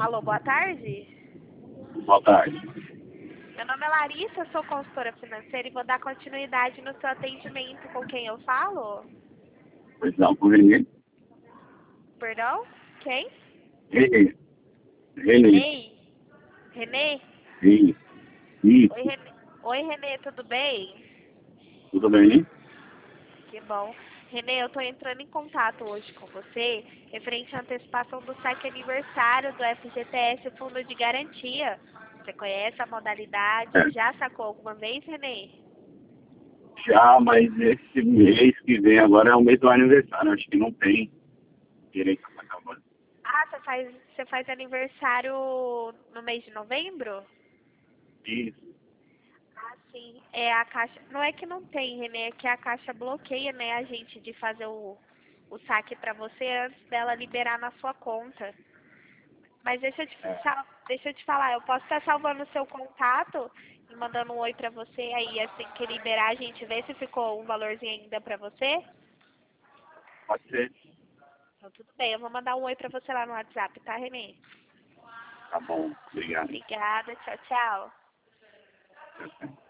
Alô, boa tarde. Boa tarde. Meu nome é Larissa, sou consultora financeira e vou dar continuidade no seu atendimento. Com quem eu falo? Pois não, com Renê. Perdão? Quem? Renê. Renê. Renê? Renê? Sim. Oi, Isso. Renê. Oi, Renê, tudo bem? Tudo bem? Que bom. Renê, eu estou entrando em contato hoje com você referente à antecipação do saque aniversário do FGTS Fundo de Garantia. Você conhece a modalidade? É. Já sacou alguma vez, Renê? Já, mas esse mês que vem agora é o mês do aniversário. Acho que não tem direito a acabando. Ah, você faz aniversário no mês de novembro? Isso. Ah, sim. É a Caixa. Não é que não tem, Renê, é que a Caixa bloqueia, né, a gente de fazer o saque para você antes dela liberar na sua conta. Mas deixa eu te falar, eu posso estar salvando o seu contato e mandando um oi pra você, aí assim que liberar a gente vê se ficou um valorzinho ainda pra você. Pode ser. Então tudo bem, eu vou mandar um oi pra você lá no WhatsApp, tá, Renê? Tá bom. Obrigado. Obrigada, tchau, tchau. Tchau, tchau.